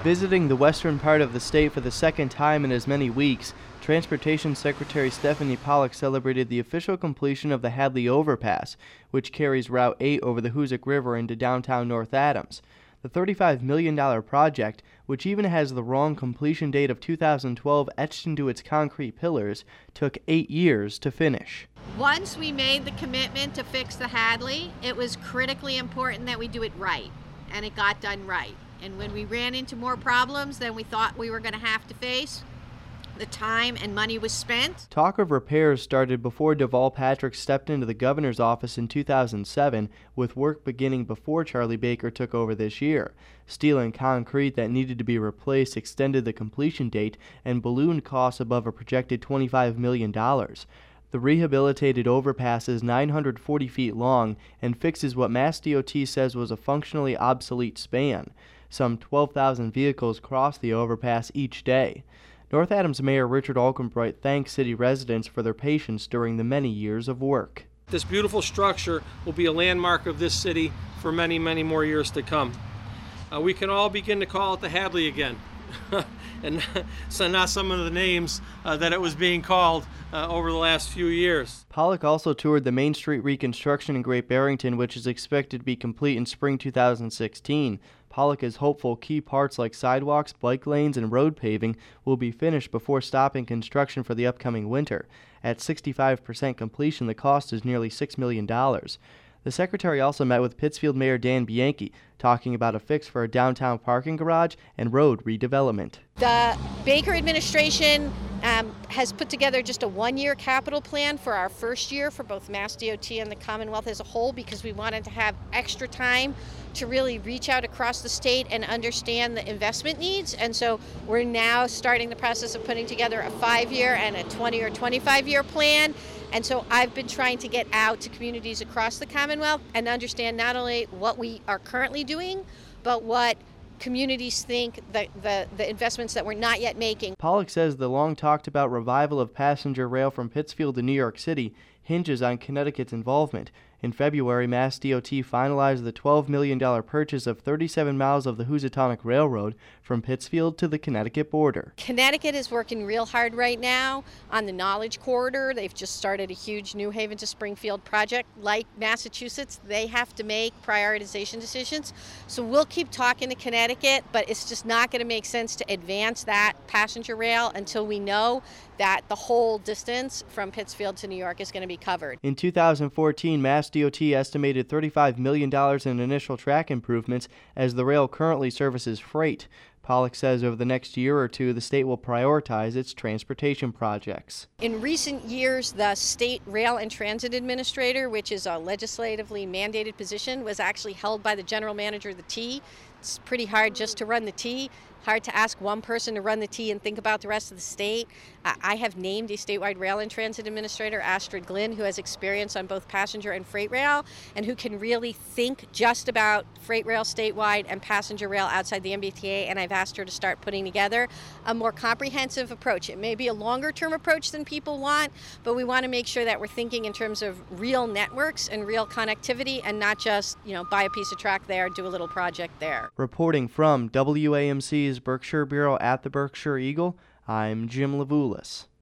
Visiting the western part of the state for the second time in as many weeks, Transportation Secretary Stephanie Pollack celebrated the official completion of the Hadley Overpass, which carries Route 8 over the Hoosick River into downtown North Adams. The $35 million project, which even has the wrong completion date of 2012 etched into its concrete pillars, took 8 years to finish. Once we made the commitment to fix the Hadley, it was critically important that we do it right, and it got done right. And when we ran into more problems than we thought we were going to have to face, the time and money was spent. Talk of repairs started before Deval Patrick stepped into the governor's office in 2007, with work beginning before Charlie Baker took over this year. Steel and concrete that needed to be replaced extended the completion date and ballooned costs above a projected $25 million. The rehabilitated overpass is 940 feet long and fixes what MassDOT says was a functionally obsolete span. Some 12,000 vehicles cross the overpass each day. North Adams Mayor Richard Alkenbright thanks city residents for their patience during the many years of work. This beautiful structure will be a landmark of this city for many, many more years to come. We can all begin to call it the Hadley again. And so not some of the names that it was being called over the last few years. Pollack also toured the Main Street reconstruction in Great Barrington, which is expected to be complete in spring 2016. Pollack is hopeful key parts like sidewalks, bike lanes, and road paving will be finished before stopping construction for the upcoming winter. At 65% completion, the cost is nearly $6 million. The secretary also met with Pittsfield Mayor Dan Bianchi, talking about a fix for a downtown parking garage and road redevelopment. The Baker administration has put together just a one-year capital plan for our first year for both MassDOT and the Commonwealth as a whole, because we wanted to have extra time to really reach out across the state and understand the investment needs. And so we're now starting the process of putting together a 5-year and a 20 or 25-year plan. And so I've been trying to get out to communities across the Commonwealth and understand not only what we are currently doing, but what communities think the investments that we're not yet making. Pollack says the long talked about revival of passenger rail from Pittsfield to New York City hinges on Connecticut's involvement. In February, MassDOT finalized the $12 million purchase of 37 miles of the Housatonic Railroad from Pittsfield to the Connecticut border. Connecticut is working real hard right now on the Knowledge Corridor. They've just started a huge New Haven to Springfield project. Like Massachusetts, they have to make prioritization decisions. So we'll keep talking to Connecticut, but it's just not going to make sense to advance that passenger rail until we know that the whole distance from Pittsfield to New York is going to be covered. In 2014, MassDOT estimated $35 million in initial track improvements as the rail currently services freight. Pollack says over the next year or two, the state will prioritize its transportation projects. In recent years, the State Rail and Transit Administrator, which is a legislatively mandated position, was actually held by the general manager of the T. It's pretty hard just to run the T. Hard to ask one person to run the T and think about the rest of the state. I have named a statewide rail and transit administrator, Astrid Glynn, who has experience on both passenger and freight rail and who can really think just about freight rail statewide and passenger rail outside the MBTA, and I've asked her to start putting together a more comprehensive approach. It may be a longer-term approach than people want, but we want to make sure that we're thinking in terms of real networks and real connectivity and not just, buy a piece of track there, do a little project there. Reporting from WAMC's Berkshire Bureau at the Berkshire Eagle, I'm Jim Levulis.